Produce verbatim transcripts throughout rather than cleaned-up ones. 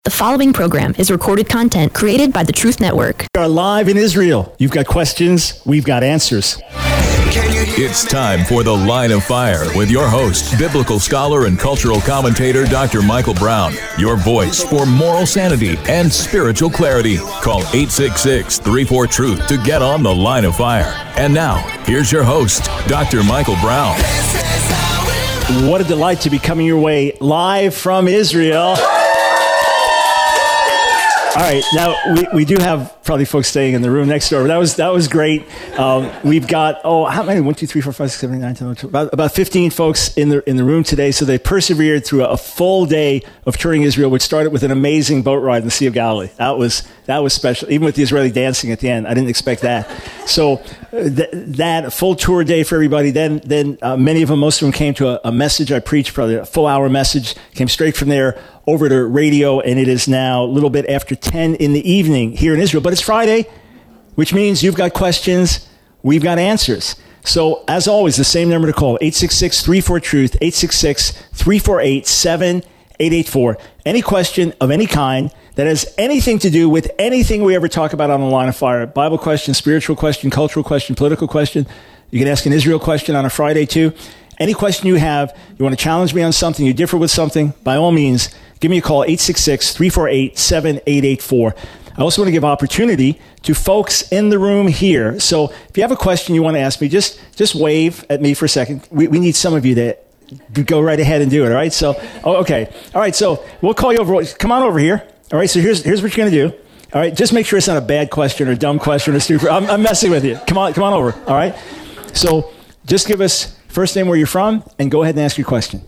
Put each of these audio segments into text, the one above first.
The following program is recorded content created by the Truth Network. We are live in Israel. You've got questions, we've got answers. It's time for The Line of Fire with your host, biblical scholar and cultural commentator, Doctor Michael Brown. Your voice for moral sanity and spiritual clarity. Call eight six six, three four, truth to get on The Line of Fire. And now, here's your host, Doctor Michael Brown. What a delight to be coming your way live from Israel. All right, now we, we do have probably folks staying in the room next door, but that was that was great. Um, we've got, oh, how many? One, two, three, four, five, six, seven, eight, nine, ten, eleven, twelve, about, about fifteen folks in the in the room today. So they persevered through a, a full day of touring Israel, which started with an amazing boat ride in the Sea of Galilee. That was that was special, even with the Israeli dancing at the end. I didn't expect that. So uh, th- that full tour day for everybody. Then then uh, many of them, most of them came to a, a message I preached, probably a full hour message, came straight from there over to radio, and it is now a little bit after ten in the evening here in Israel. But it's Friday, which means you've got questions, we've got answers. So, as always, the same number to call, eight six six, three four, truth, eight six six, three four eight, seven eight eight four. Any question of any kind that has anything to do with anything we ever talk about on The Line of Fire, Bible question, spiritual question, cultural question, political question. You can ask an Israel question on a Friday, too. Any question you have, you want to challenge me on something, you differ with something, by all means, give me a call, eight six six, three four eight, seven eight eight four. I also want to give opportunity to folks in the room here. So if you have a question you want to ask me, just just wave at me for a second. We, we need some of you to go right ahead and do it, all right? So, oh, okay. All right, so we'll call you over. Come on over here. All right, so here's here's what you're going to do. All right, just make sure it's not a bad question or a dumb question or stupid. I'm, I'm messing with you. Come on, come on over, all right? So just give us first name, where you're from, and go ahead and ask your question.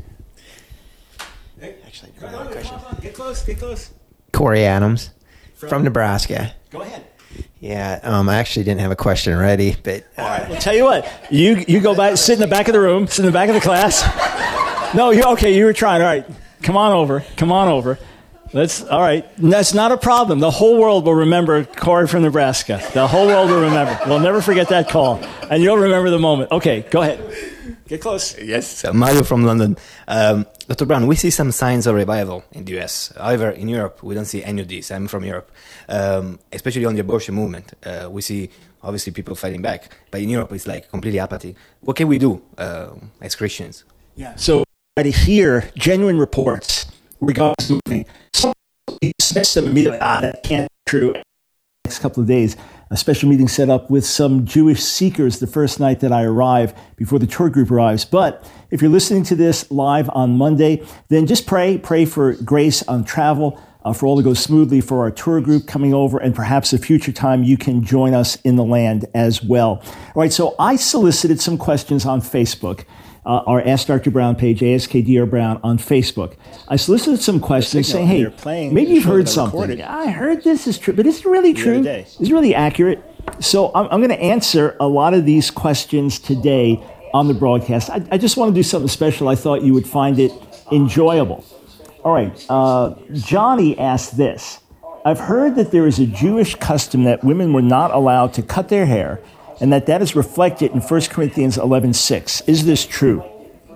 Actually, Come on, come on, get close, get close. Corey Adams from, from Nebraska. Go ahead. Yeah, um, I actually didn't have a question ready, but uh, all right. Well, tell you what, you you go back, sit in the back of the room, sit in the back of the class. No, you okay? You were trying. All right, come on over, come on over. Let's. All right, that's not a problem. The whole world will remember Corey from Nebraska. The whole world will remember. We'll never forget that call, and you'll remember the moment. Okay, go ahead. Get close. Yes, Mario from London. Um, Doctor Brown, we see some signs of revival in the U S. However, in Europe, we don't see any of these. I'm from Europe, um, especially on the abortion movement. Uh, we see, obviously, people fighting back. But in Europe, it's like completely apathy. What can we do uh, as Christians? Yeah. So I hear genuine reports regarding this movement. Some dismiss them immediately. Ah, that can't be true. Next couple of days, a special meeting set up with some Jewish seekers the first night that I arrive, before the tour group arrives. But if you're listening to this live on Monday, then just pray, pray for grace on travel, uh, for all to go smoothly for our tour group coming over, and perhaps a future time you can join us in the land as well. All right, so I solicited some questions on Facebook. Uh, our Ask Doctor Brown page, A S K D R Brown on Facebook. I solicited some questions saying, hey, maybe you've heard something. I heard this is true, but is it really true? Is it really accurate? So I'm, I'm going to answer a lot of these questions today on the broadcast. I, I just want to do something special. I thought you would find it enjoyable. All right, uh, Johnny asked this. I've heard that there is a Jewish custom that women were not allowed to cut their hair, and that that is reflected in First Corinthians eleven six. Is this true?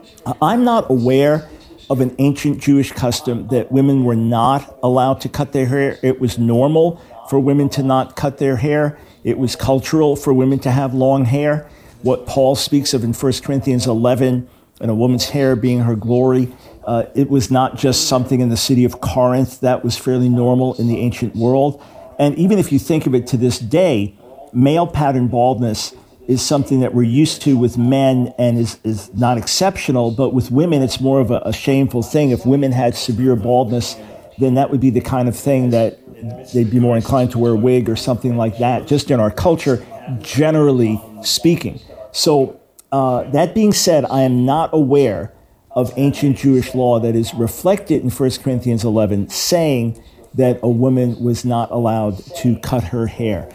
I'm not aware of an ancient Jewish custom that women were not allowed to cut their hair. It was normal for women to not cut their hair. It was cultural for women to have long hair. What Paul speaks of in First Corinthians eleven, and a woman's hair being her glory, uh, it was not just something in the city of Corinth. That was fairly normal in the ancient world. And even if you think of it to this day, male pattern baldness is something that we're used to with men and is, is not exceptional, but with women, it's more of a, a shameful thing. If women had severe baldness, then that would be the kind of thing that they'd be more inclined to wear a wig or something like that, just in our culture, generally speaking. So uh, that being said, I am not aware of ancient Jewish law that is reflected in First Corinthians eleven saying that a woman was not allowed to cut her hair.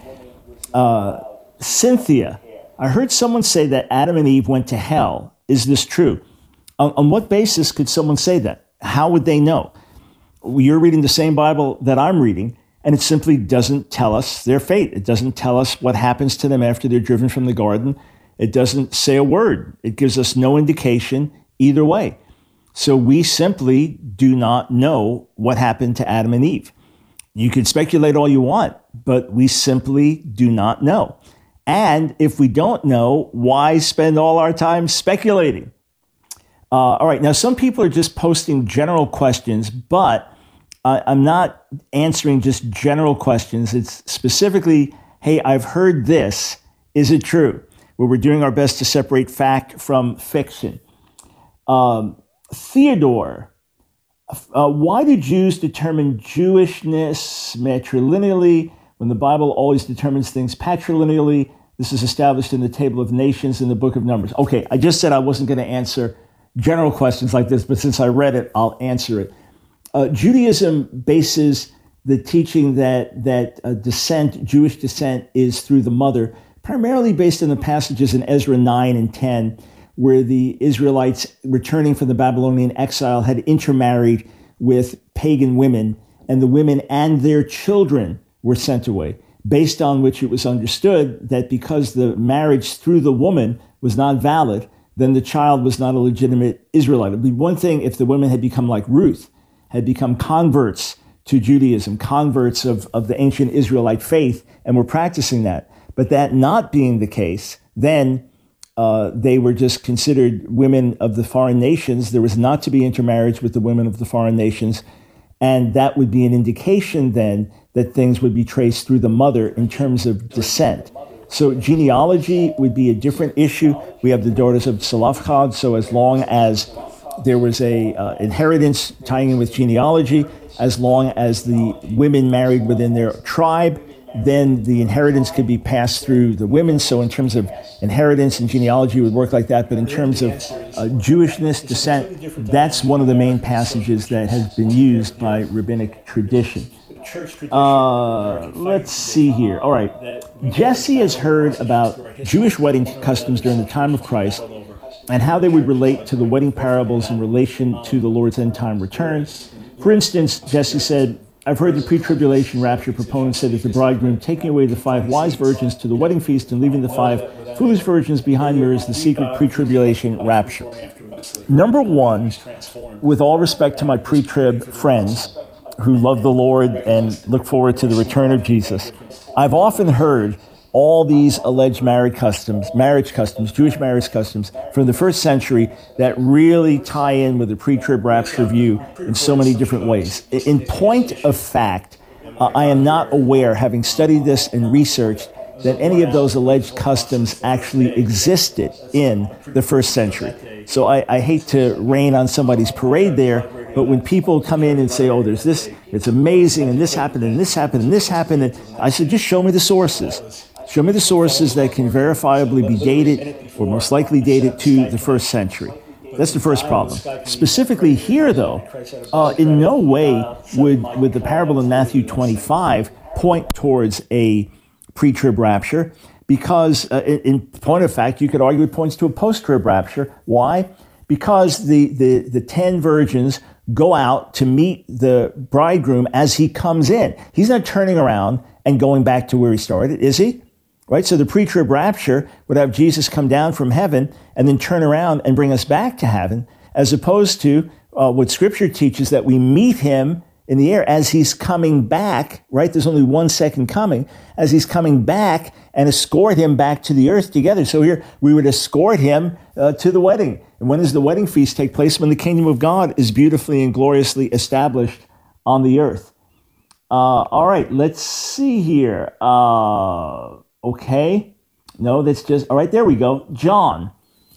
Uh, Cynthia, I heard someone say that Adam and Eve went to hell. Is this true? On, on what basis could someone say that? How would they know? You're reading the same Bible that I'm reading, and it simply doesn't tell us their fate. It doesn't tell us what happens to them after they're driven from the garden. It doesn't say a word. It gives us no indication either way. So we simply do not know what happened to Adam and Eve. You can speculate all you want, but we simply do not know. And if we don't know, why spend all our time speculating? Uh, all right, now some people are just posting general questions, but uh, I'm not answering just general questions. It's specifically, hey, I've heard this. Is it true? Where we're doing our best to separate fact from fiction. Um, Theodore, uh, why do Jews determine Jewishness matrilineally when the Bible always determines things patrilineally? This is established in the Table of Nations in the Book of Numbers. Okay, I just said I wasn't going to answer general questions like this, but since I read it, I'll answer it. Uh, Judaism bases the teaching that that uh, descent, Jewish descent, is through the mother, primarily based on the passages in Ezra nine and ten, where the Israelites returning from the Babylonian exile had intermarried with pagan women, and the women and their children were sent away, based on which it was understood that because the marriage through the woman was not valid, then the child was not a legitimate Israelite. It would be one thing if the women had become like Ruth, had become converts to Judaism, converts of, of the ancient Israelite faith, and were practicing that. But that not being the case, then uh, they were just considered women of the foreign nations. There was not to be intermarriage with the women of the foreign nations. And that would be an indication then that things would be traced through the mother in terms of descent. So genealogy would be a different issue. We have the daughters of Zelophehad. So as long as there was a uh, inheritance tying in with genealogy, as long as the women married within their tribe, then the inheritance could be passed through the women. So in terms of inheritance and genealogy, it would work like that. But in terms of uh, Jewishness, descent, that's one of the main passages that has been used by rabbinic tradition. Uh, let's see here. All right. Jesse has heard about Jewish wedding customs during the time of Christ and how they would relate to the wedding parables in relation to the Lord's end time return. For instance, Jesse said, I've heard the pre-tribulation rapture proponents say that the bridegroom taking away the five wise virgins to the wedding feast and leaving the five foolish virgins behind mirrors the secret pre-tribulation rapture. Number one, with all respect to my pre-trib friends who love the Lord and look forward to the return of Jesus, I've often heard all these alleged marriage customs, marriage customs, Jewish marriage customs from the first century that really tie in with the pre-trib rapture view in so many different ways. In point of fact, uh, I am not aware, having studied this and researched, that any of those alleged customs actually existed in the first century. So I, I hate to rain on somebody's parade there, but when people come in and say, oh, there's this, it's amazing, and this happened, and this happened, and this happened, and I said, just show me the sources. Show me the sources that can verifiably be dated, or most likely dated to the first century. That's the first problem. Specifically here, though, uh, in no way would, would the parable in Matthew twenty-five point towards a pre-trib rapture, because uh, in, in point of fact, you could argue it points to a post-trib rapture. Why? Because the, the, the ten virgins go out to meet the bridegroom as he comes in. He's not turning around and going back to where he started, is he? Right? So the pre-trib rapture would have Jesus come down from heaven and then turn around and bring us back to heaven, as opposed to uh, what Scripture teaches, that we meet him in the air as he's coming back, right? There's only one second coming, as he's coming back, and escort him back to the earth together. So here we would escort him uh, to the wedding. And when does the wedding feast take place? When the kingdom of God is beautifully and gloriously established on the earth. Uh, all right, let's see here. Uh, okay. No, that's just, all right, there we go. John.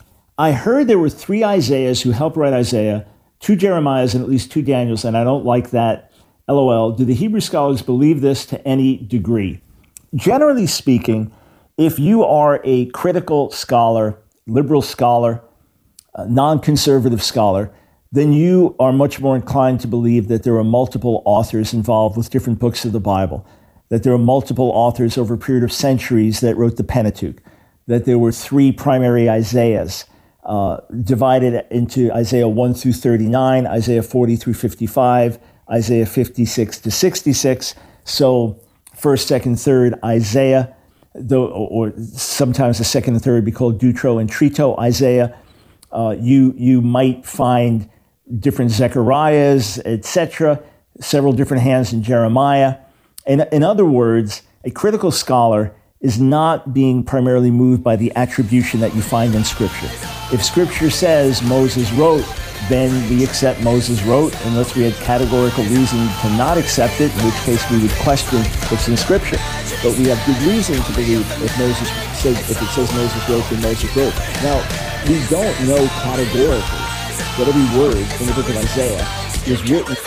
I heard there were three Isaiahs who helped write Isaiah, two Jeremiahs and at least two Daniels, and I don't like that. LOL. Do the Hebrew scholars believe this to any degree? Generally speaking, if you are a critical scholar, liberal scholar, a non-conservative scholar, then you are much more inclined to believe that there are multiple authors involved with different books of the Bible, that there are multiple authors over a period of centuries that wrote the Pentateuch, that there were three primary Isaiahs, uh, divided into Isaiah one through thirty-nine, Isaiah forty through fifty-five, Isaiah fifty-six to sixty-six. So first, second, third Isaiah, though, or sometimes the second and third would be called Deutero and Trito Isaiah. Uh, you you might find different Zechariahs, et cetera, several different hands in Jeremiah. In, in other words, a critical scholar is not being primarily moved by the attribution that you find in Scripture. If Scripture says Moses wrote, then we accept Moses wrote, unless we had categorical reason to not accept it, in which case we would question what's in Scripture. But we have good reason to believe if Moses said, if it says Moses wrote, then Moses wrote. Now, we don't know categorically that every word in the book of Isaiah is written.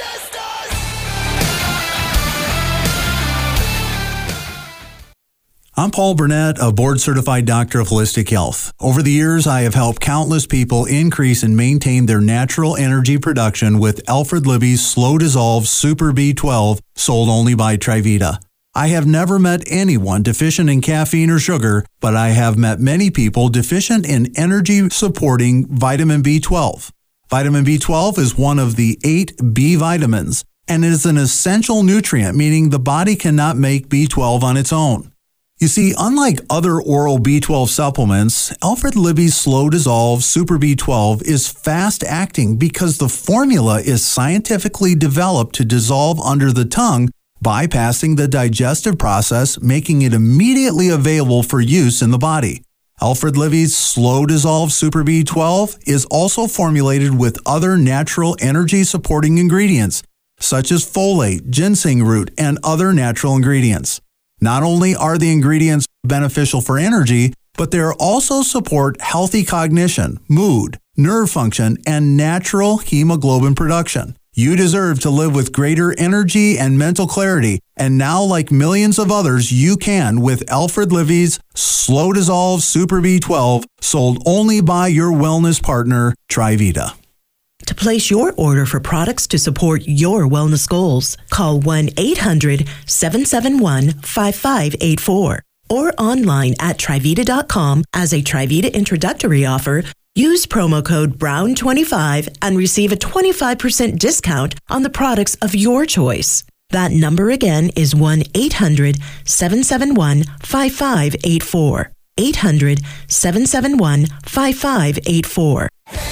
I'm Paul Burnett, a board-certified doctor of holistic health. Over the years, I have helped countless people increase and maintain their natural energy production with Alfred Libby's slow-dissolve Super B twelve, sold only by Trivita. I have never met anyone deficient in caffeine or sugar, but I have met many people deficient in energy-supporting vitamin B twelve. Vitamin B twelve is one of the eight B vitamins, and it is an essential nutrient, meaning the body cannot make B twelve on its own. You see, unlike other oral B twelve supplements, Alfred Libby's Slow Dissolve Super B twelve is fast-acting because the formula is scientifically developed to dissolve under the tongue, bypassing the digestive process, making it immediately available for use in the body. Alfred Libby's Slow Dissolve Super B twelve is also formulated with other natural energy-supporting ingredients, such as folate, ginseng root, and other natural ingredients. Not only are the ingredients beneficial for energy, but they also support healthy cognition, mood, nerve function, and natural hemoglobin production. You deserve to live with greater energy and mental clarity, and now, like millions of others, you can with Alfred Libby's Slow Dissolve Super B twelve, sold only by your wellness partner, Trivita. To place your order for products to support your wellness goals, call one eight hundred seven seven one five five eight four or online at Trivita dot com. As a Trivita introductory offer, use promo code Brown twenty-five and receive a twenty-five percent discount on the products of your choice. That number again is one eight hundred seven seven one five five eight four. eight hundred seven seven one five five eight four.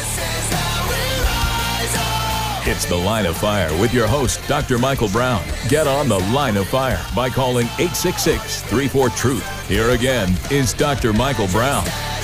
It's The Line of Fire with your host, Doctor Michael Brown. Get on The Line of Fire by calling eight six six, three four, truth. Here again is Doctor Michael Brown.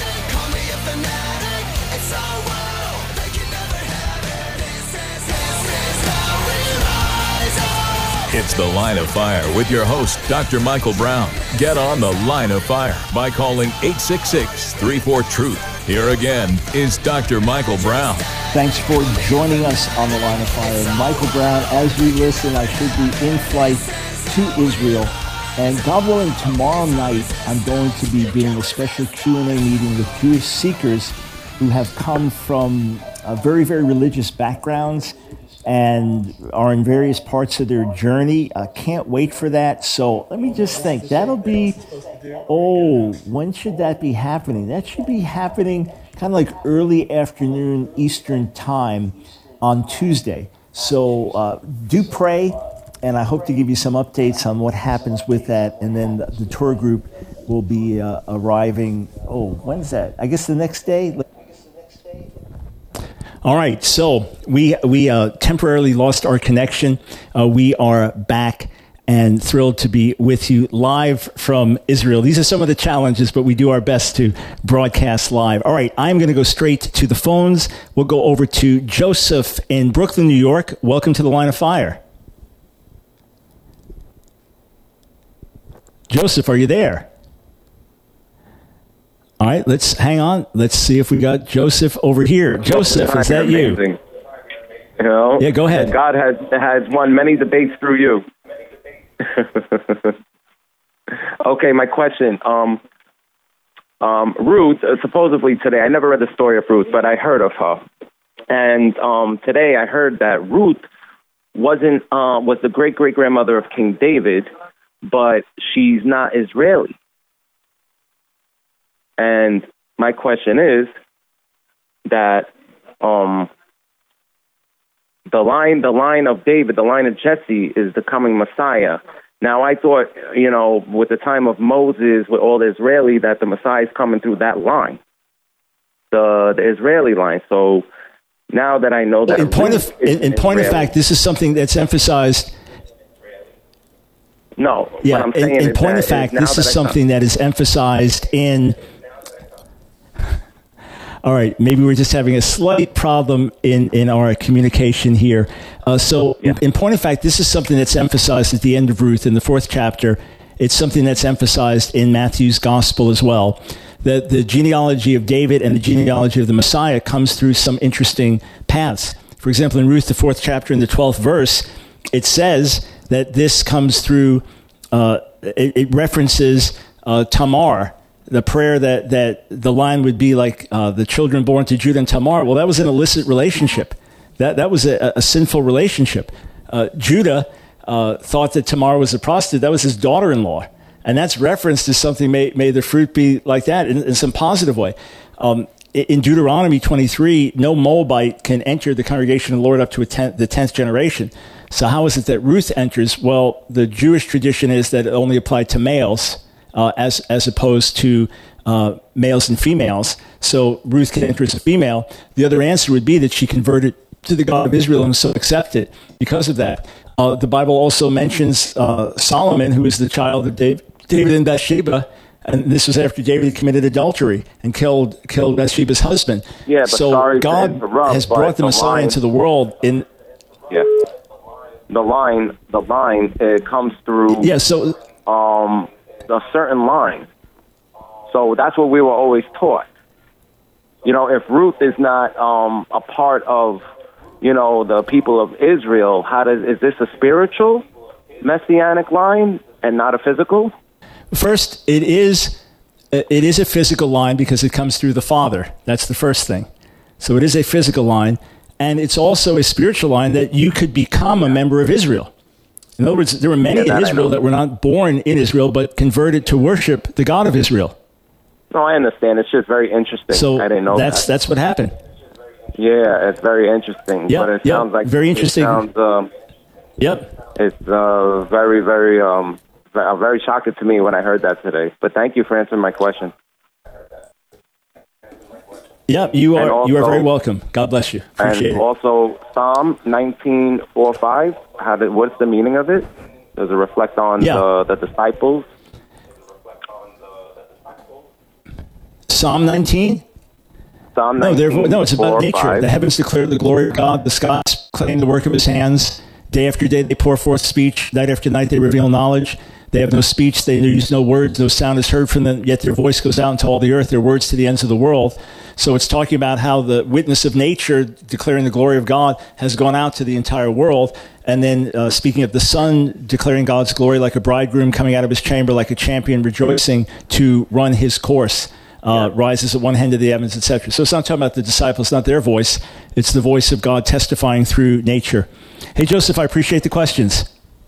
It's The Line of Fire with your host, Doctor Michael Brown. Get on The Line of Fire by calling eight six six, three four, truth. Here again is Doctor Michael Brown. Thanks for joining us on The Line of Fire. Michael Brown, as we listen, I should be in flight to Israel. And God willing, tomorrow night, I'm going to be doing a special Q and A meeting with Jewish seekers who have come from uh, very, very religious backgrounds and are in various parts of their journey. I can't wait for that. So let me just think. That'll be, oh, when should that be happening? That should be happening kind of like early afternoon Eastern time on Tuesday. So uh, do pray, and I hope to give you some updates on what happens with that. And then the, the tour group will be uh, arriving, oh, when's that? I guess the next day? All right, so we we uh, temporarily lost our connection. Uh, we are back and thrilled to be with you live from Israel. These are some of the challenges, but we do our best to broadcast live. All right, I'm going to go straight to the phones. We'll go over to Joseph in Brooklyn, New York. Welcome to The Line of Fire. Joseph, are you there? All right, let's hang on. Let's see if we got Joseph over here. Joseph, is that you? Amazing. You know, yeah, go ahead. God has has won many debates through you. Okay, my question. Um, um, Ruth, uh, supposedly today, I never read the story of Ruth, but I heard of her. And um, today I heard that Ruth wasn't uh, was the great-great-grandmother of King David, but she's not Israeli. And my question is that um, the line, the line of David, the line of Jesse is the coming Messiah. Now, I thought, you know, with the time of Moses, with all the Israeli, that the Messiah is coming through that line, the the Israeli line. So now that I know that in point Ruth of is in, in point of Israeli- fact, this is something that's emphasized. No. Yeah, what I'm in, saying in is point that of fact, now this that is I- something that is emphasized in. All right, maybe we're just having a slight problem in, in our communication here. Uh, so, Yeah. in, in point of fact, this is something that's emphasized at the end of Ruth in the fourth chapter. It's something that's emphasized in Matthew's gospel as well. That the genealogy of David and the genealogy of the Messiah comes through some interesting paths. For example, in Ruth, the fourth chapter, in the twelfth verse, it says that this comes through, uh, it, it references uh, Tamar, the prayer that, that the line would be like uh, the children born to Judah and Tamar. Well, that was an illicit relationship. That that was a, a sinful relationship. Uh, Judah uh, thought that Tamar was a prostitute. That was his daughter-in-law. And that's referenced as something, may, may the fruit be like that in, in some positive way. Um, in Deuteronomy twenty-three, no Moabite can enter the congregation of the Lord up to a ten, the tenth generation. So how is it that Ruth enters? Well, the Jewish tradition is that it only applied to males, Uh, as as opposed to uh, males and females. So Ruth can enter as a female. The other answer would be that she converted to the God of Israel and so accepted because of that. Uh, the Bible also mentions uh, Solomon, who is the child of David, David and Bathsheba, and this was after David committed adultery and killed killed Bathsheba's husband. Yeah, but so sorry to God interrupt, has but brought the the Messiah line- into the world in. Yeah. The line, the line, it comes through. Yeah. So. Um, a certain line. So that's what we were always taught. You know, if Ruth is not um, a part of, you know, the people of Israel, how does is this a spiritual messianic line and not a physical? First, it is it is a physical line because it comes through the Father. That's the first thing. So it is a physical line, and it's also a spiritual line that you could become a member of Israel. In other words, there were many Yeah, that in I Israel know. that were not born in Israel but converted to worship the God of Israel. No, I understand. It's just very interesting. So I didn't know that's that. that's what happened. Yeah, it's very interesting. Yeah, but it yeah, sounds like very interesting. It sounds, um, Yep. it's uh, very, very, um, ve- very shocking to me when I heard that today. But thank you for answering my question. Yep. You And are you are also- very welcome. God bless you. Appreciate And it. also Psalm nineteen four five. How did? What's the meaning of it? Does it reflect on Yeah. the, the disciples? Psalm nineteen. Psalm No, nineteen. therefore, no, it's about four, nature. five. The heavens declare the glory of God. The skies claim the work of his hands. Day after day they pour forth speech. Night after night they reveal knowledge. They have no speech. They use no words. No sound is heard from them, yet their voice goes out into all the earth, their words to the ends of the world. So it's talking about how the witness of nature declaring the glory of God has gone out to the entire world. And then uh, speaking of the sun declaring God's glory like a bridegroom coming out of his chamber, like a champion rejoicing to run his course. Uh, rises at one end of the heavens, et cetera. So it's not talking about the disciples, not their voice. It's the voice of God testifying through nature. Hey, Joseph, I appreciate the questions.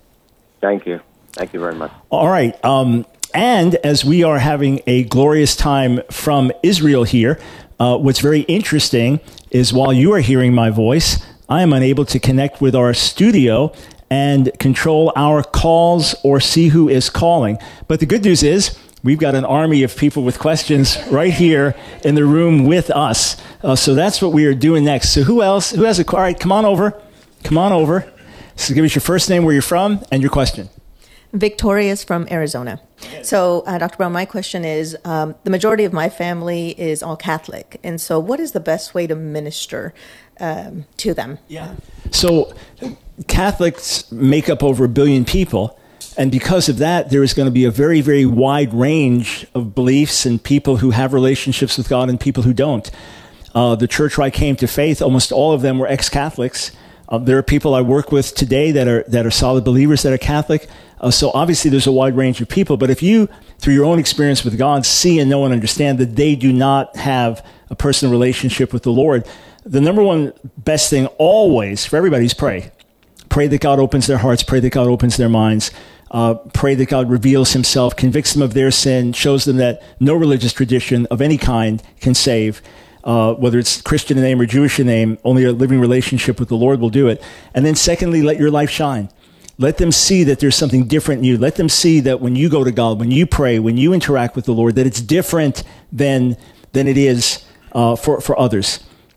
Thank you. Thank you very much. All right. Um, and as we are having a glorious time from Israel here, uh, what's very interesting is while you are hearing my voice, I am unable to connect with our studio and control our calls or see who is calling. But the good news is we've got an army of people with questions right here in the room with us. Uh, so that's what we are doing next. So who else? Who has a call? All right, come on over. Come on over. So give us your first name, where you're from, and your question. Victoria is from Arizona. So, uh, Doctor Brown, my question is, um, the majority of my family is all Catholic. And so what is the best way to minister um, to them? Yeah. So Catholics make up over a billion people. And because of that, there is going to be a very, very wide range of beliefs and people who have relationships with God and people who don't. Uh, the church where I came to faith, almost all of them were ex-Catholics. Uh, there are people I work with today that are that are solid believers that are Catholic. Uh, so obviously there's a wide range of people. But if you, through your own experience with God, see and know and understand that they do not have a personal relationship with the Lord, the number one best thing always for everybody is pray. Pray that God opens their hearts. Pray that God opens their minds. Uh, pray that God reveals himself, convicts them of their sin, shows them that no religious tradition of any kind can save. Uh, whether it's Christian in name or Jewish in name, only a living relationship with the Lord will do it. And then secondly, let your life shine. Let them see that there's something different in you. Let them see that when you go to God, when you pray, when you interact with the Lord, that it's different than than it is uh, for, for others.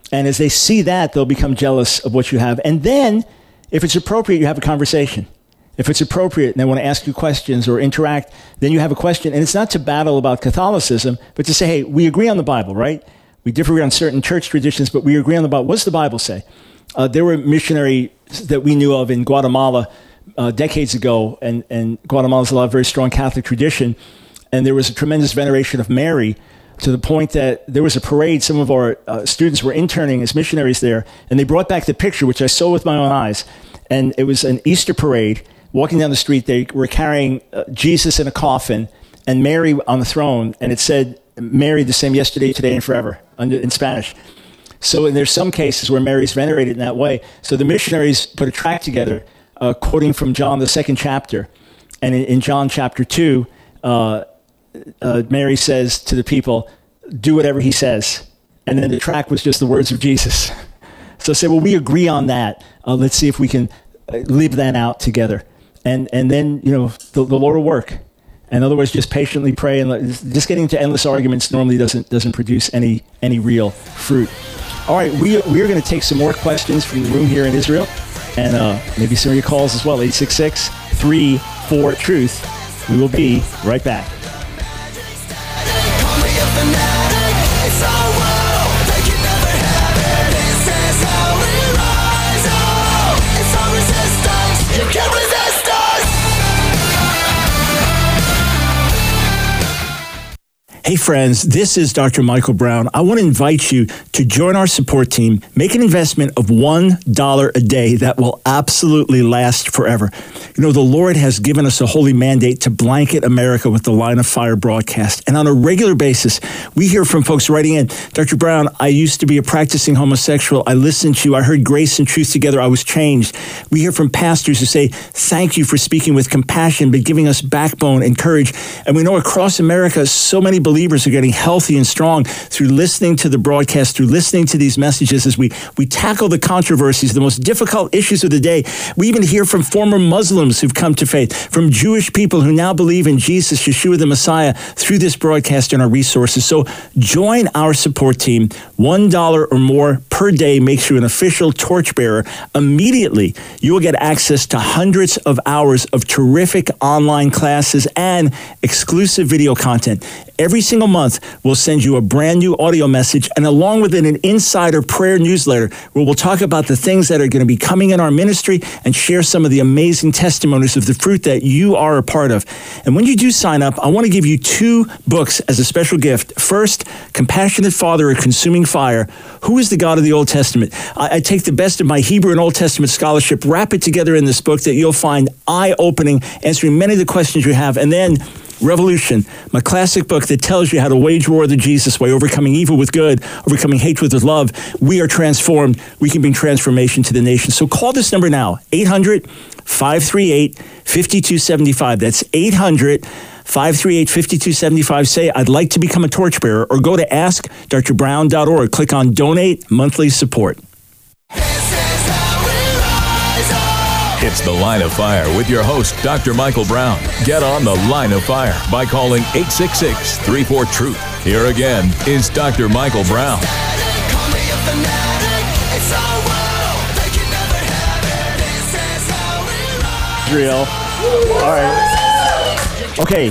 And as they see that, they'll become jealous of what you have. And then, if it's appropriate, you have a conversation. If it's appropriate and they want to ask you questions or interact, then you have a question. And it's not to battle about Catholicism, but to say, hey, we agree on the Bible, right? We differ on certain church traditions, but we agree on the Bible. What does the Bible say? Uh, there were missionaries that we knew of in Guatemala uh, decades ago, and, and Guatemala has a lot of very strong Catholic tradition. And there was a tremendous veneration of Mary, to the point that there was a parade. Some of our uh, students were interning as missionaries there, and they brought back the picture, which I saw with my own eyes. And it was an Easter parade. Walking down the street, they were carrying uh, Jesus in a coffin and Mary on the throne, and it said, Mary the same yesterday, today, and forever, in Spanish. So there's some cases where Mary's venerated in that way. So the missionaries put a tract together, uh, quoting from John, the second chapter. And in, in John chapter two, uh, Uh, Mary says to the people, do whatever he says. And then the track was just the words of Jesus. So I said, well, we agree on that. Uh, let's see if we can uh, live that out together. And and then, you know, the, the Lord will work. In other words, just patiently pray. And let, just getting into endless arguments normally doesn't doesn't produce any any real fruit. All right, we, we are going to take some more questions from the room here in Israel. And uh, maybe some of your calls as well, eight six six, three four, truth. We will be right back. It's our world, they can never have it. This is how we rise. Oh, it's our resistance. You can't resist us. Hey friends, this is Doctor Michael Brown. I want to invite you to join our support team. Make an investment of one dollar a day that will absolutely last forever. You know, the Lord has given us a holy mandate to blanket America with the Line of Fire broadcast. And on a regular basis, we hear from folks writing in, Doctor Brown, I used to be a practicing homosexual. I listened to you. I heard grace and truth together. I was changed. We hear from pastors who say, thank you for speaking with compassion, but giving us backbone and courage. And we know across America, so many believers are getting healthy and strong through listening to the broadcast, through listening to these messages as we, we tackle the controversies, the most difficult issues of the day. We even hear from former Muslims who've come to faith, from Jewish people who now believe in Jesus, Yeshua the Messiah, through this broadcast and our resources. So join our support team. One dollar or more per day makes you an official torchbearer. Immediately, you will get access to hundreds of hours of terrific online classes and exclusive video content. Every single month, we'll send you a brand new audio message, and along with it, an insider prayer newsletter where we'll talk about the things that are going to be coming in our ministry and share some of the amazing testimonies of the fruit that you are a part of. And when you do sign up, I want to give you two books as a special gift. First, Compassionate Father, A Consuming Fire. Who is the God of the Old Testament? I, I take the best of my Hebrew and Old Testament scholarship, wrap it together in this book that you'll find eye-opening, answering many of the questions you have. And then Revolution, my classic book that tells you how to wage war the Jesus way, overcoming evil with good, overcoming hatred with love. We are transformed. We can bring transformation to the nation. So call this number now, eight hundred, five three eight, five two seven five. That's eight hundred, five three eight, five two seven five. Say, I'd like to become a torchbearer, or go to ask dr brown dot org. Click on Donate Monthly Support. It's The Line of Fire with your host, Doctor Michael Brown. Get on The Line of Fire by calling eight six six, three four, truth. Here again is Doctor Michael Brown. Real. All right. Okay.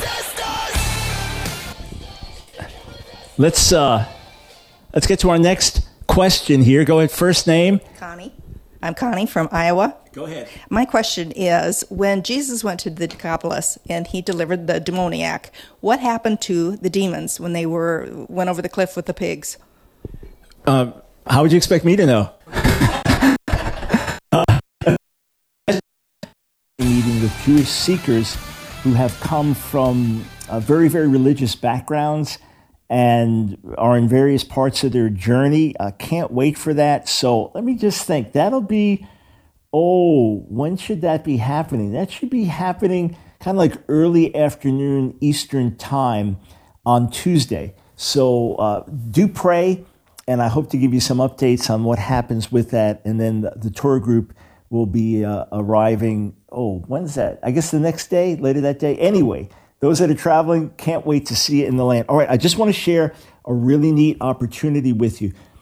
Let's uh, let's get to our next question here. Go ahead. First name. Connie. I'm Connie from Iowa. Go ahead. My question is, when Jesus went to the Decapolis and he delivered the demoniac, what happened to the demons when they were went over the cliff with the pigs? Uh, how would you expect me to know? uh, meeting with Jewish seekers who have come from uh, very, very religious backgrounds and are in various parts of their journey. I uh, can't wait for that. So let me just think. That'll be, oh, when should that be happening? That should be happening kind of like early afternoon Eastern time on Tuesday. So uh, do pray, and I hope to give you some updates on what happens with that. And then the, the tour group will be uh, arriving, oh, when's that? I guess the next day, later that day. Anyway, those that are traveling, can't wait to see it in the land. All right, I just want to share a really neat opportunity with you.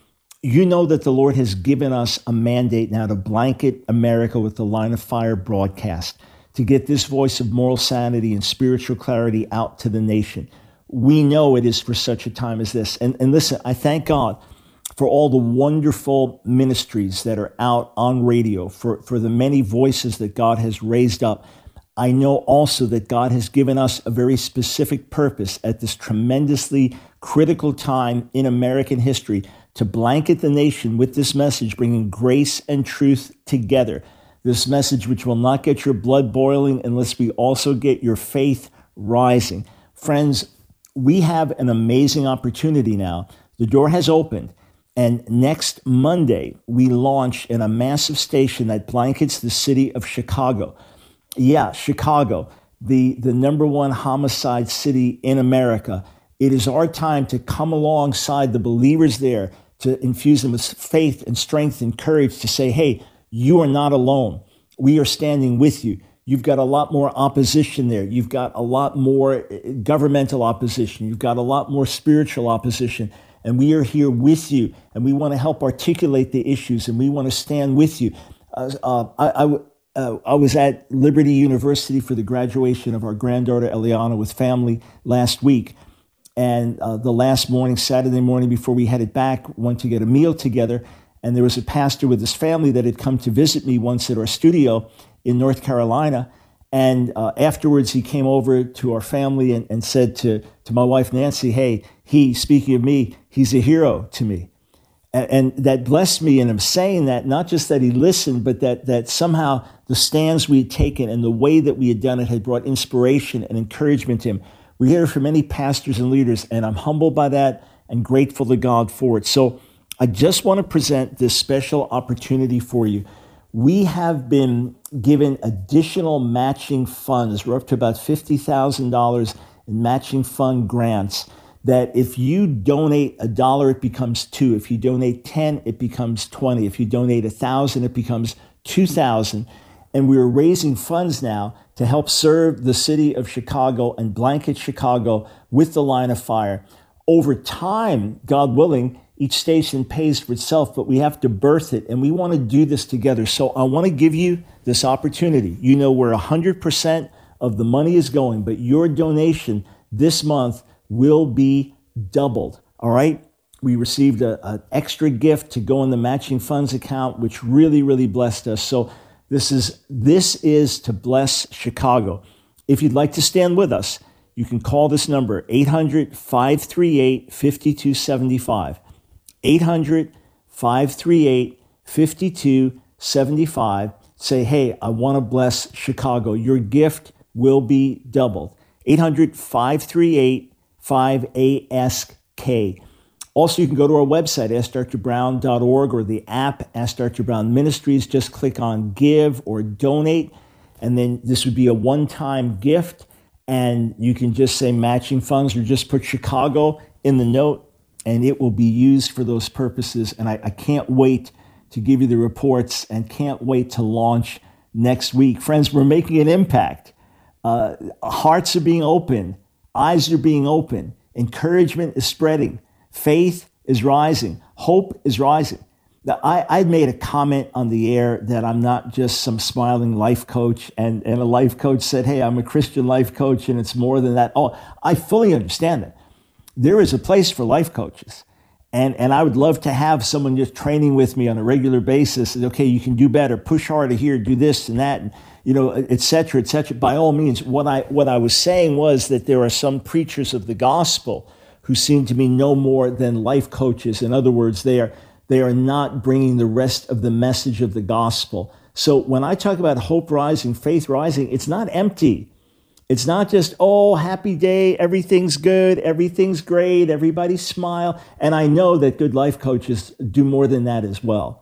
you know that the Lord has given us a mandate now to blanket America with the Line of Fire broadcast, to get this voice of moral sanity and spiritual clarity out to the nation. We know it is for such a time as this. And, and listen, I thank God for all the wonderful ministries that are out on radio, for, for the many voices that God has raised up. I know also that God has given us a very specific purpose at this tremendously critical time in American history to blanket the nation with this message, bringing grace and truth together. This message which will not get your blood boiling unless we also get your faith rising. Friends, we have an amazing opportunity now. The door has opened. And next Monday, we launch in a massive station that blankets the city of Chicago. Yeah, Chicago, the, the number one homicide city in America. It is our time to come alongside the believers there, to infuse them with faith and strength and courage, to say, hey, you are not alone. We are standing with you. You've got a lot more opposition there. You've got a lot more governmental opposition. You've got a lot more spiritual opposition. And we are here with you. And we want to help articulate the issues. And we want to stand with you. Uh, uh, I, I, uh, I was at Liberty University for the graduation of our granddaughter, Eliana, with family last week. And uh, the last morning, Saturday morning, before we headed back, went to get a meal together. And there was a pastor with his family that had come to visit me once at our studio in North Carolina. And uh, afterwards, he came over to our family and, and said to, to my wife, Nancy, hey, he, speaking of me, he's a hero to me. And, and that blessed me in him saying that, not just that he listened, but that, that somehow the stands we had taken and the way that we had done it had brought inspiration and encouragement to him. We hear from many pastors and leaders, and I'm humbled by that and grateful to God for it. So I just want to present this special opportunity for you. We have been given additional matching funds. We're up to about fifty thousand dollars in matching fund grants, that if you donate a dollar, it becomes two. If you donate ten, it becomes twenty. If you donate a thousand, it becomes two thousand. And we're raising funds now to help serve the city of Chicago and blanket Chicago with the Line of Fire. Over time, God willing, each station pays for itself, but we have to birth it, and we want to do this together. So I want to give you this opportunity. You know where one hundred percent of the money is going, but your donation this month will be doubled, all right? We received an extra gift to go in the matching funds account, which really, really blessed us. So this is this is to bless Chicago. If you'd like to stand with us, you can call this number, eight hundred, five three eight, five two seven five. eight hundred, five three eight, five two seven five. Say, hey, I want to bless Chicago. Your gift will be doubled. eight hundred, five three eight, five ask K. Also, you can go to our website, ask dr brown dot org, or the app, Ask Doctor Brown Ministries. Just click on Give or Donate, and then this would be a one-time gift, and you can just say matching funds, or just put Chicago in the note, and it will be used for those purposes. And I, I can't wait to give you the reports, and can't wait to launch next week. Friends, we're making an impact. Uh, hearts are being opened. Eyes are being opened. Encouragement is spreading. Faith is rising. Hope is rising. Now, I, I made a comment on the air that I'm not just some smiling life coach, and, and a life coach said, hey, I'm a Christian life coach, and it's more than that. Oh, I fully understand that. There is a place for life coaches. And, and I would love to have someone just training with me on a regular basis. And, okay, you can do better, push harder here, do this and that, and, you know, et cetera, et cetera. By all means, what I, what I was saying was that there are some preachers of the gospel who seem to be no more than life coaches. In other words, they are, they are not bringing the rest of the message of the gospel. So when I talk about hope rising, faith rising, it's not empty. It's not just, oh, happy day, everything's good, everything's great, everybody smile. And I know that good life coaches do more than that as well.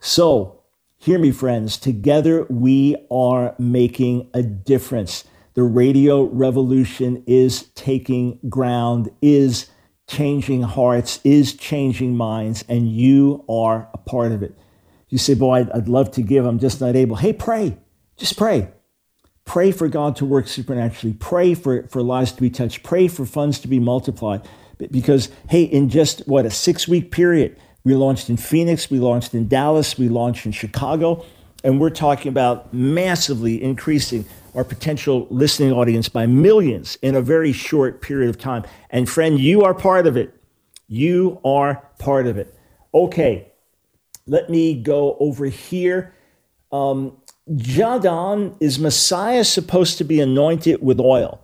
So hear me, friends, together we are making a difference. The radio revolution is taking ground, is changing hearts, is changing minds, and you are a part of it. You say, boy, I'd, I'd love to give, I'm just not able. Hey, pray, just pray. Pray for God to work supernaturally. Pray for, for lives to be touched. Pray for funds to be multiplied. Because, hey, in just, what, a six-week period, We launched in Phoenix, we launched in Dallas, we launched in Chicago, and we're talking about massively increasing our potential listening audience by millions in a very short period of time. And friend, you are part of it. You are part of it. Okay, let me go over here. Um, Jadon, is Messiah supposed to be anointed with oil?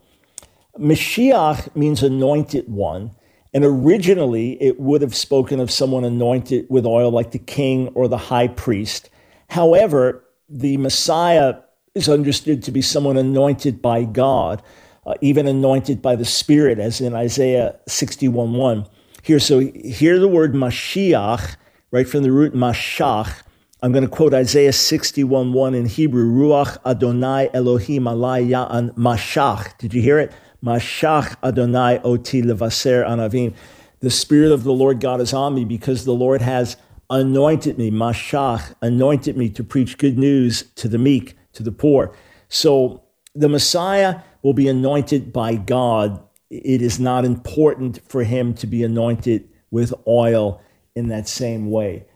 Mashiach means anointed one. And originally, it would have spoken of someone anointed with oil like the king or the high priest. However, the Messiah is understood to be someone anointed by God, uh, even anointed by the Spirit, as in Isaiah sixty-one one. Here, so hear the word Mashiach, right from the root Mashach. I'm going to quote Isaiah sixty-one one in Hebrew, Ruach Adonai Elohim alai ya'an Mashach. Did you hear it? Mashach Adonai oti levaser anavim. The Spirit of the Lord God is on me because the Lord has anointed me, Mashach, anointed me to preach good news to the meek, to the poor. So the Messiah will be anointed by God. It is not important for him to be anointed with oil in that same way.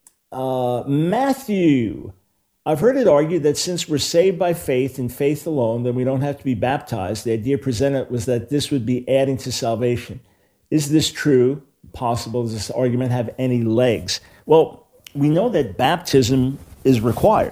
Uh, Matthew, I've heard it argued that since we're saved by faith and faith alone, then we don't have to be baptized. The idea presented was that this would be adding to salvation. Is this true? Possible? Does this argument have any legs? Well, we know that baptism is required.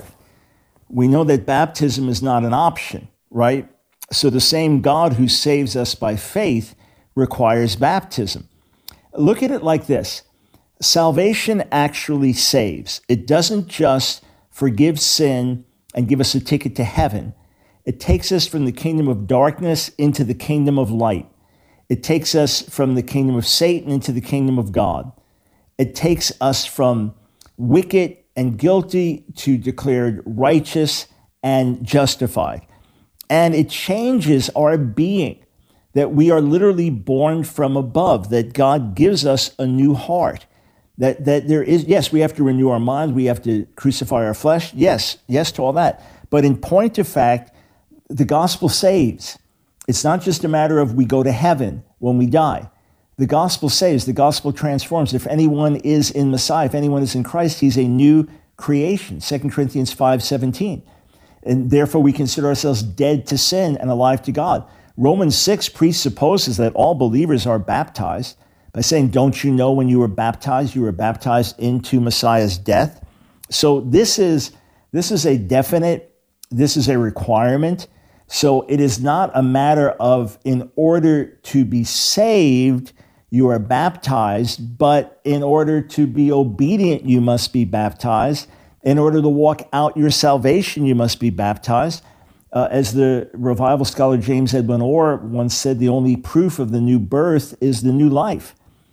We know that baptism is not an option, right? So the same God who saves us by faith requires baptism. Look at it like this. Salvation actually saves. It doesn't just forgive sin and give us a ticket to heaven. It takes us from the kingdom of darkness into the kingdom of light. It takes us from the kingdom of Satan into the kingdom of God. It takes us from wicked and guilty to declared righteous and justified. And it changes our being, that we are literally born from above, that God gives us a new heart. That that there is, yes, we have to renew our minds, we have to crucify our flesh, yes, yes to all that. But in point of fact, the gospel saves. It's not just a matter of we go to heaven when we die. The gospel saves, the gospel transforms. If anyone is in Messiah, if anyone is in Christ, he's a new creation, Second Corinthians five seventeen. And therefore we consider ourselves dead to sin and alive to God. Romans six presupposes that all believers are baptized, by saying, don't you know when you were baptized, you were baptized into Messiah's death? So this is this is a definite, this is a requirement. So it is not a matter of in order to be saved, you are baptized, but in order to be obedient, you must be baptized. In order to walk out your salvation, you must be baptized. Uh, as the revival scholar James Edwin Orr once said, the only proof of the new birth is the new life.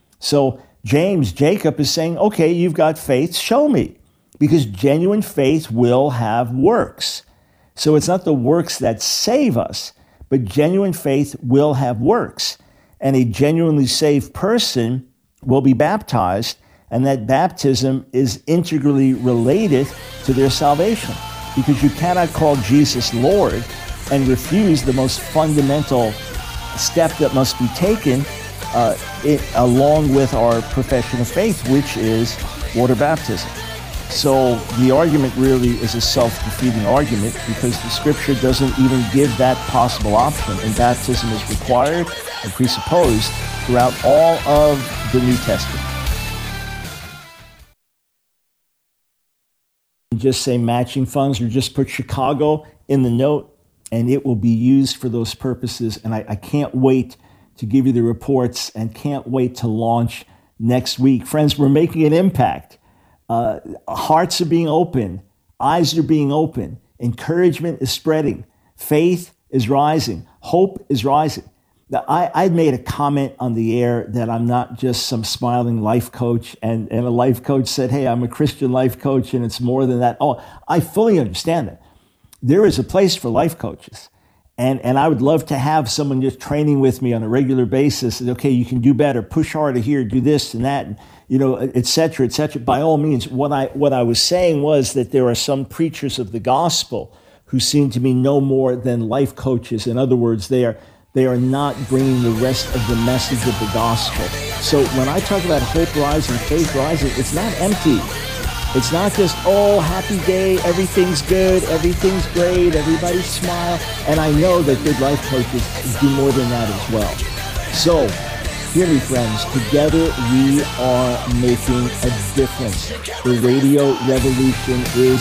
So James, Jacob is saying, okay, you've got faith, show me. Because genuine faith will have works. So it's not the works that save us, but genuine faith will have works. And a genuinely saved person will be baptized, and that baptism is integrally related to their salvation. Because you cannot call Jesus Lord and refuse the most fundamental step that must be taken Uh, it, along with our profession of faith, which is water baptism. So the argument really is a self-defeating argument because the scripture doesn't even give that possible option, and baptism is required and presupposed throughout all of the New Testament. Just say matching funds, or just put Chicago in the note, and it will be used for those purposes. And I, I can't wait to give you the reports and can't wait to launch next week. Friends, we're making an impact. Uh, hearts are being open. Eyes are being open. Encouragement is spreading. Faith is rising. Hope is rising. Now, I, I made a comment on the air that I'm not just some smiling life coach, and, and a life coach said, hey, I'm a Christian life coach, and it's more than that. Oh, I fully understand that. There is a place for life coaches. And and I would love to have someone just training with me on a regular basis. And, okay, you can do better, push harder here, do this and that, and, you know, et cetera, et cetera. By all means, what I what I was saying was that there are some preachers of the gospel who seem to be no more than life coaches. In other words, they are they are not bringing the rest of the message of the gospel. So when I talk about hope rising, faith rising, it's not empty. It's not just, oh, happy day, everything's good, everything's great, everybody smile. And I know that good life coaches do more than that as well. So, hear me, friends, together we are making a difference. The radio revolution is...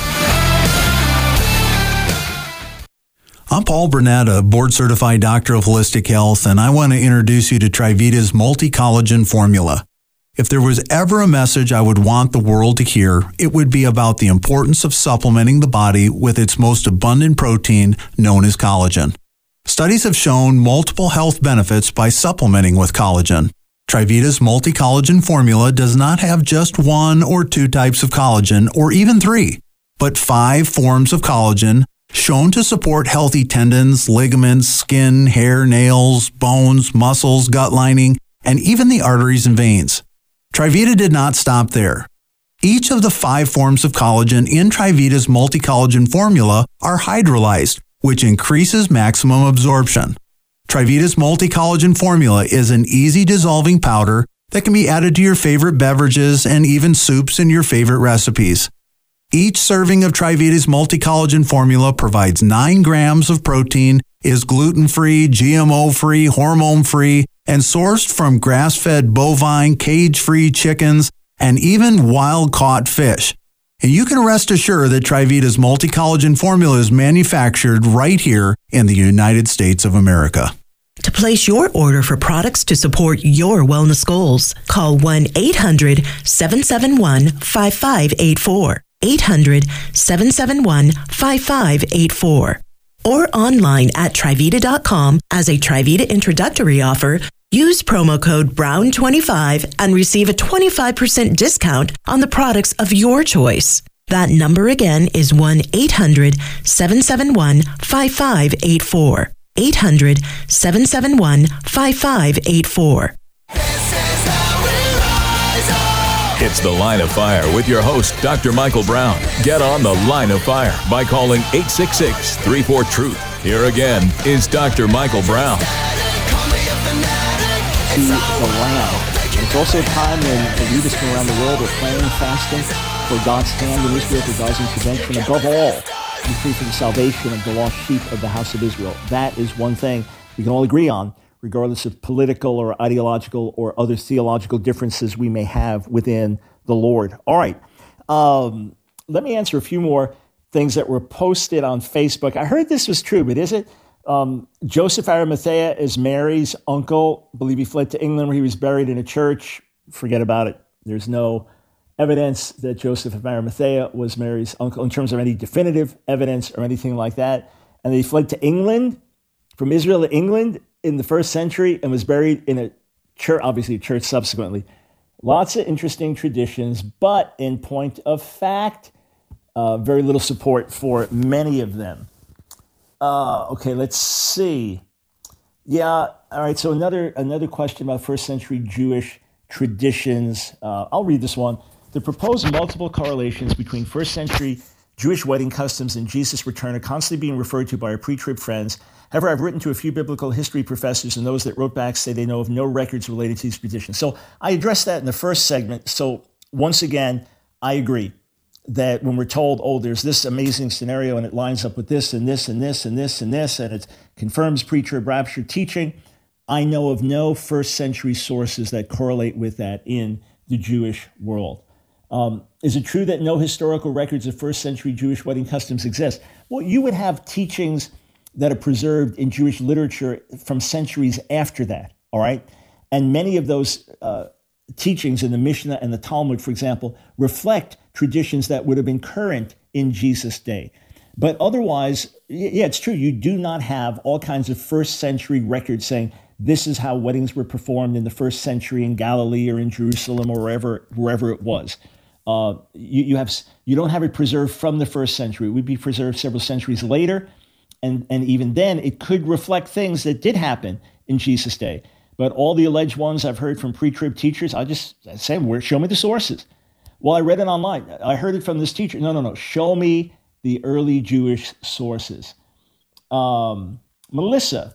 I'm Paul Burnett, a board-certified doctor of holistic health, and I want to introduce you to Trivita's multi-collagen formula. If there was ever a message I would want the world to hear, it would be about the importance of supplementing the body with its most abundant protein, known as collagen. Studies have shown multiple health benefits by supplementing with collagen. Trivita's multi-collagen formula does not have just one or two types of collagen, or even three, but five forms of collagen shown to support healthy tendons, ligaments, skin, hair, nails, bones, muscles, gut lining, and even the arteries and veins. Trivita did not stop there. Each of the five forms of collagen in Trivita's multi-collagen formula are hydrolyzed, which increases maximum absorption. Trivita's multi-collagen formula is an easy dissolving powder that can be added to your favorite beverages and even soups in your favorite recipes. Each serving of Trivita's multi-collagen formula provides nine grams of protein, is gluten-free, G M O-free, hormone-free, and sourced from grass-fed bovine, cage-free chickens, and even wild-caught fish. And you can rest assured that Trivita's multi-collagen formula is manufactured right here in the United States of America. To place your order for products to support your wellness goals, call one eight hundred seven seven one five five eight four, eight hundred seven seven one five five eight four, or online at Trivita dot com. As a Trivita introductory offer, use promo code Brown twenty-five and receive a twenty-five percent discount on the products of your choice. That number again is one eight hundred seven seven one five five eight four. eight hundred seven seven one five five eight four. It's The Line of Fire with your host, Doctor Michael Brown. Get on The Line of Fire by calling eight six six, three four, truth. Here again is Doctor Michael Brown. To the Lamb. It's also a time when the leaders from around the world are praying and fasting for God's hand in Israel, for God's intervention. Above all, we pray for the salvation of the lost sheep of the house of Israel. That is one thing we can all agree on, regardless of political or ideological or other theological differences we may have within the Lord. All right. Um, let me answer a few more things that were posted on Facebook. I heard this was true, but is it? Um, Joseph Arimathea is Mary's uncle. I believe he fled to England where he was buried in a church. Forget about it. There's no evidence that Joseph of Arimathea was Mary's uncle in terms of any definitive evidence or anything like that. And he fled to England, from Israel to England in the first century, and was buried in a church, obviously a church subsequently. Lots of interesting traditions, but in point of fact, uh, very little support for many of them. Uh, okay, let's see. Yeah, all right, so another another question about first century Jewish traditions. Uh, I'll read this one. The proposed multiple correlations between first century Jewish wedding customs and Jesus' return are constantly being referred to by our pre-trib friends. However, I've written to a few biblical history professors, and those that wrote back say they know of no records related to these traditions. So I addressed that in the first segment. So once again, I agree that when we're told, oh, there's this amazing scenario and it lines up with this and this and this and this and this, and it confirms pre-trib rapture teaching, I know of no first century sources that correlate with that in the Jewish world. Um, is it true that no historical records of first century Jewish wedding customs exist? Well, you would have teachings that are preserved in Jewish literature from centuries after that, all right? And many of those uh, teachings in the Mishnah and the Talmud, for example, reflect traditions that would have been current in Jesus' day. But otherwise, yeah, it's true. You do not have all kinds of first century records saying this is how weddings were performed in the first century in Galilee or in Jerusalem or wherever wherever it was. Uh, you, you have you don't have it preserved from the first century. It would be preserved several centuries later, and and even then, it could reflect things that did happen in Jesus' day. But all the alleged ones I've heard from pre-trib teachers, I just say, where, show me the sources. Well, I read it online. I heard it from this teacher. No, no, no. Show me the early Jewish sources. Um, Melissa,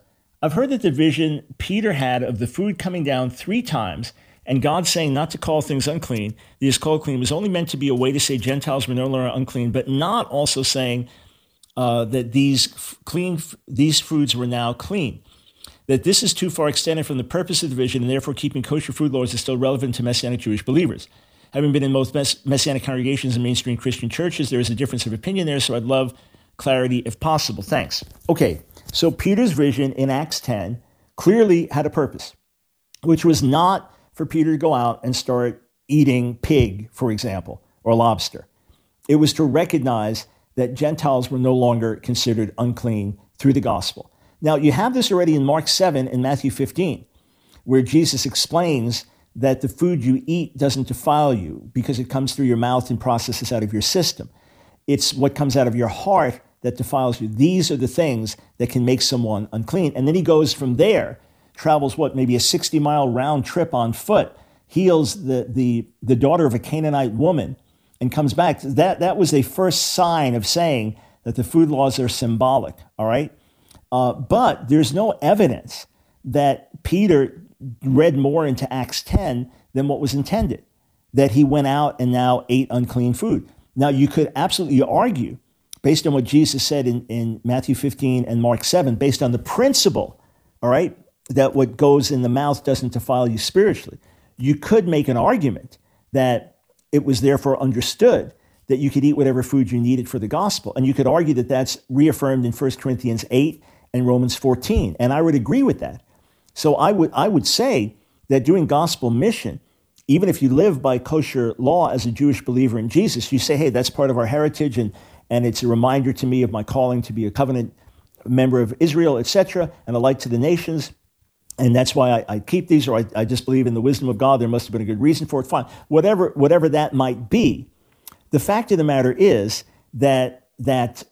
I've heard that the vision Peter had of the food coming down three times and God saying not to call things unclean, that is called clean, was only meant to be a way to say Gentiles were no longer unclean, but not also saying uh, that these f- clean, f- these foods were now clean. That this is too far extended from the purpose of the vision, and therefore keeping kosher food laws is still relevant to Messianic Jewish believers. Having been in most mess- Messianic congregations and mainstream Christian churches, there is a difference of opinion there, so I'd love clarity if possible. Thanks. Okay, so Peter's vision in Acts ten clearly had a purpose, which was not for Peter to go out and start eating pig, for example, or lobster. It was to recognize that Gentiles were no longer considered unclean through the gospel. Now, you have this already in Mark seven and Matthew fifteen, where Jesus explains that the food you eat doesn't defile you because it comes through your mouth and processes out of your system. It's what comes out of your heart that defiles you. These are the things that can make someone unclean. And then he goes from there, travels what, maybe a sixty mile round trip on foot, heals the, the, the daughter of a Canaanite woman, and comes back. That, that was a first sign of saying that the food laws are symbolic, all right? Uh, but there's no evidence that Peter read more into Acts ten than what was intended, that he went out and now ate unclean food. Now, you could absolutely argue, based on what Jesus said in, in Matthew fifteen and Mark seven, based on the principle, all right, that what goes in the mouth doesn't defile you spiritually. You could make an argument that it was therefore understood that you could eat whatever food you needed for the gospel. And you could argue that that's reaffirmed in First Corinthians eight and Romans fourteen. And I would agree with that. So I would I would say that doing gospel mission, even if you live by kosher law as a Jewish believer in Jesus, you say, hey, that's part of our heritage, and, and it's a reminder to me of my calling to be a covenant member of Israel, et cetera, and a light to the nations. And that's why I, I keep these, or I, I just believe in the wisdom of God. There must have been a good reason for it. Fine. Whatever, whatever that might be, the fact of the matter is that that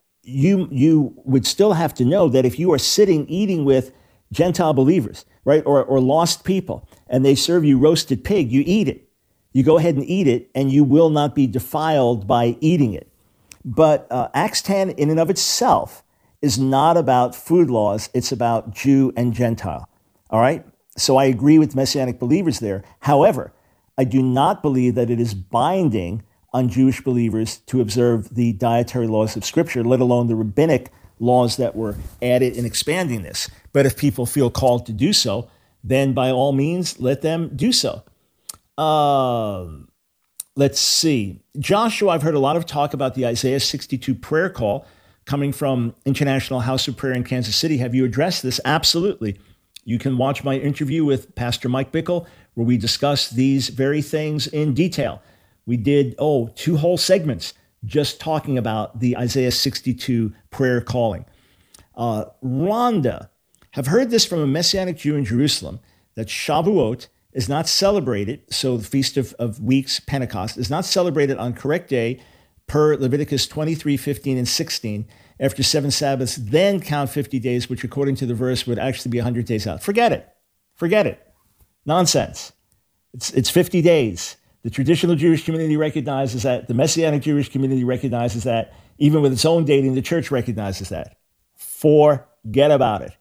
you you would still have to know that if you are sitting eating with Gentile believers, right, or, or lost people, and they serve you roasted pig, you eat it. You go ahead and eat it, and you will not be defiled by eating it. But uh, Acts ten in and of itself is not about food laws. It's about Jew and Gentile. All right? So I agree with Messianic believers there. However, I do not believe that it is binding on Jewish believers to observe the dietary laws of Scripture, let alone the rabbinic laws that were added in expanding this. But if people feel called to do so, then by all means, let them do so. Um, let's see. Joshua, I've heard a lot of talk about the Isaiah sixty-two prayer call coming from International House of Prayer in Kansas City. Have you addressed this? Absolutely. You can watch my interview with Pastor Mike Bickle, where we discuss these very things in detail. We did, oh, two whole segments just talking about the Isaiah sixty-two prayer calling. Uh, Rhonda, have heard this from a Messianic Jew in Jerusalem, that Shavuot is not celebrated, so the Feast of, of Weeks, Pentecost, is not celebrated on correct day per Leviticus twenty-three, fifteen, and sixteen, after seven Sabbaths, then count fifty days, which according to the verse would actually be one hundred days out. Forget it. Forget it. Nonsense. It's, it's fifty days. The traditional Jewish community recognizes that. The Messianic Jewish community recognizes that. Even with its own dating, the church recognizes that. Forget about it.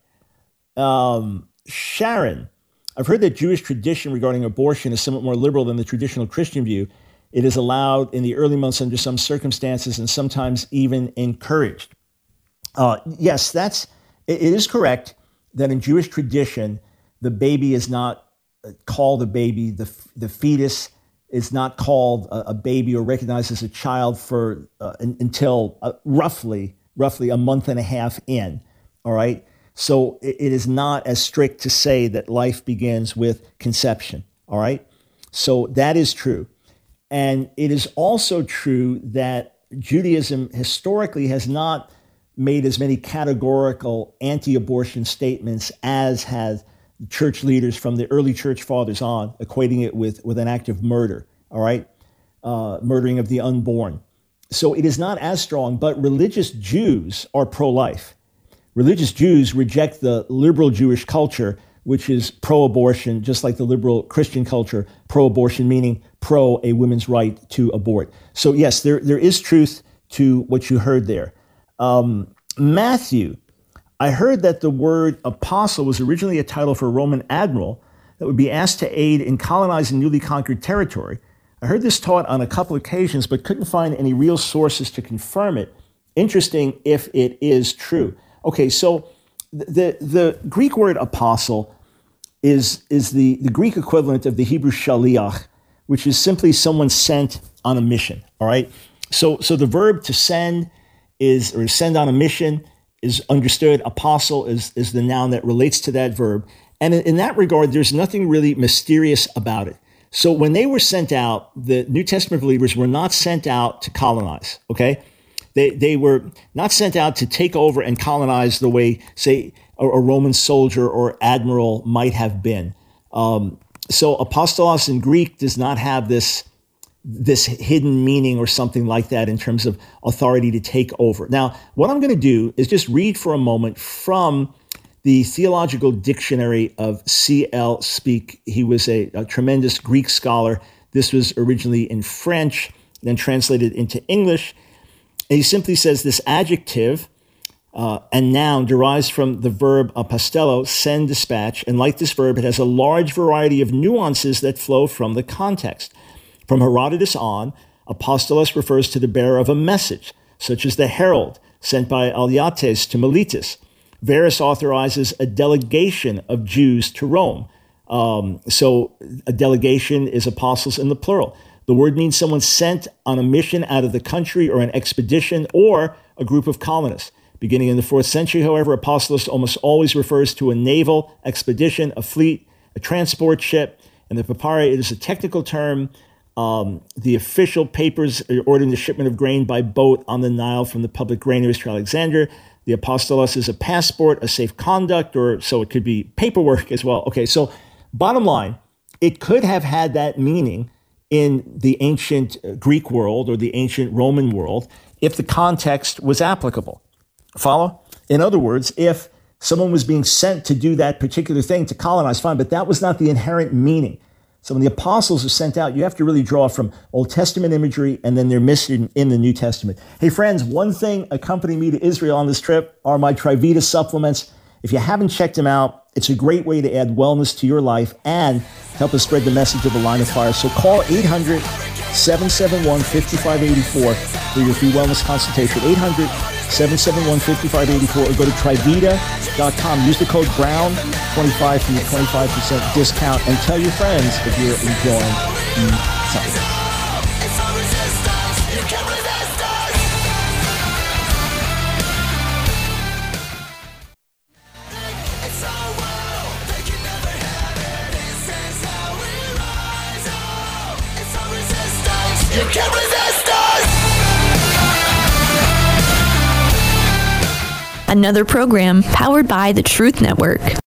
Um, Sharon, I've heard that Jewish tradition regarding abortion is somewhat more liberal than the traditional Christian view. It is allowed in the early months under some circumstances and sometimes even encouraged. Uh, yes, that's it is correct that in Jewish tradition, the baby is not called a baby. The, the fetus is not called a, a baby or recognized as a child for uh, in, until uh, roughly, roughly a month and a half in, all right? So it, it is not as strict to say that life begins with conception, all right? So that is true. And it is also true that Judaism historically has not made as many categorical anti-abortion statements as has church leaders from the early church fathers on, equating it with, with an act of murder, all right? Uh, murdering of the unborn. So it is not as strong, but religious Jews are pro-life. Religious Jews reject the liberal Jewish culture, which is pro-abortion, just like the liberal Christian culture, pro-abortion, meaning pro a woman's right to abort. So yes, there there is truth to what you heard there. Um, Matthew, I heard that the word apostle was originally a title for a Roman admiral that would be asked to aid in colonizing newly conquered territory. I heard this taught on a couple occasions, but couldn't find any real sources to confirm it. Interesting if it is true. Okay, so the the Greek word apostle is, is the, the Greek equivalent of the Hebrew shaliach, which is simply someone sent on a mission, all right? So, so the verb to send is, or send on a mission, is understood. Apostle is, is the noun that relates to that verb. And in, in that regard, there's nothing really mysterious about it. So when they were sent out, the New Testament believers were not sent out to colonize, okay? They they were not sent out to take over and colonize the way, say, a, a Roman soldier or admiral might have been. Um, so apostolos in Greek does not have this, this hidden meaning or something like that in terms of authority to take over. Now, what I'm going to do is just read for a moment from the Theological Dictionary of C L Speak. He was a, a tremendous Greek scholar. This was originally in French, then translated into English. And he simply says this adjective uh, and noun derives from the verb apostello, send, dispatch. And like this verb, it has a large variety of nuances that flow from the context. From Herodotus on, apostolos refers to the bearer of a message, such as the herald sent by Alyattes to Miletus. Varus authorizes a delegation of Jews to Rome. Um, so a delegation is apostles in the plural. The word means someone sent on a mission out of the country or an expedition or a group of colonists. Beginning in the fourth century, however, apostolos almost always refers to a naval expedition, a fleet, a transport ship. In the papyri, it is a technical term. Um, the official papers ordering the shipment of grain by boat on the Nile from the public granaries to Alexander. The apostolos is a passport, a safe conduct, or so it could be paperwork as well. Okay, so bottom line, it could have had that meaning in the ancient Greek world or the ancient Roman world if the context was applicable. Follow? In other words, if someone was being sent to do that particular thing, to colonize, fine, but that was not the inherent meaning. So when the apostles are sent out, you have to really draw from Old Testament imagery and then their mission in the New Testament. Hey friends, one thing accompanying me to Israel on this trip are my Trivita supplements. If you haven't checked them out, it's a great way to add wellness to your life and help us spread the message of the Line of Fire. So call eight hundred, seven seven one, five five eight four for your free wellness consultation. eight hundred, seven seven one, five five eight four or go to trivita dot com. Use the code brown twenty-five for your twenty-five percent discount and tell your friends if you're enjoying the supplements. You can't resist us! Another program powered by the Truth Network.